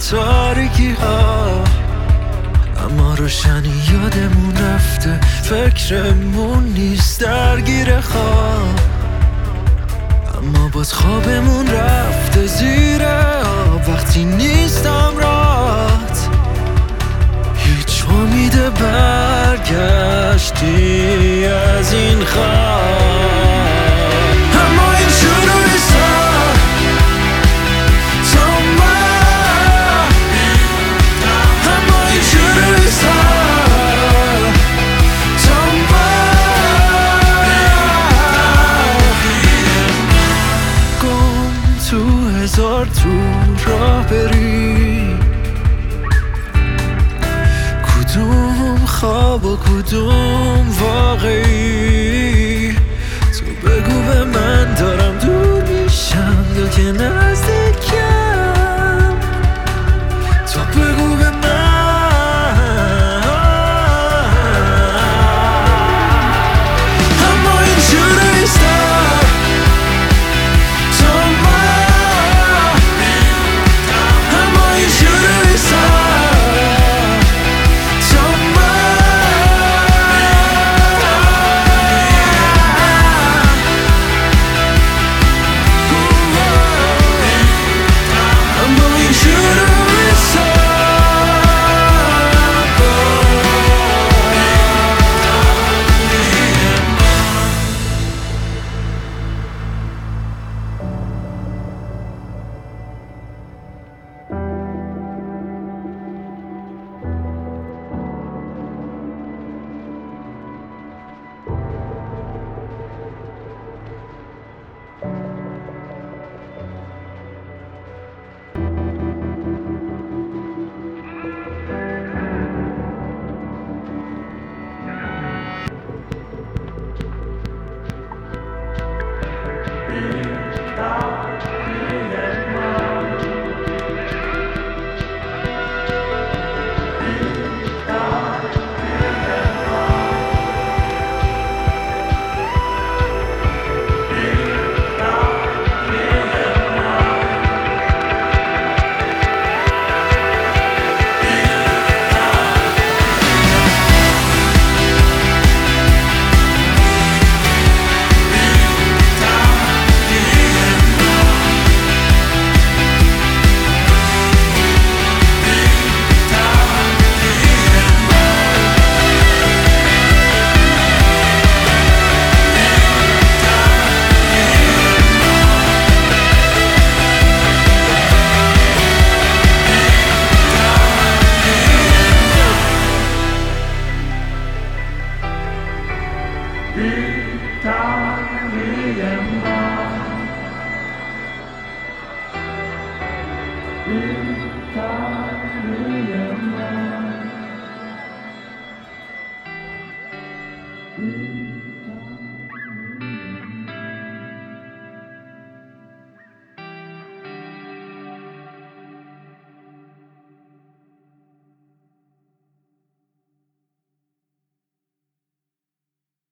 تاریکی ها، اما روشنی یادمون رفته، فکرمون نیست درگیر خواب، اما باز خوابمون رفته زیر آب. وقتی نیستم رات هیچ امید برگشتی از این خواب. اما این شروع سال تو من، اما این شروع سال تو من، گم تو هزار تو راه بری، کدوم خواب و کدوم واقعی؟ تو بگو به من دارم دور میشم یا که نزدیکم، تو بگو به من. اما این شروع سال تو من، اما این شروع سال تو Italian.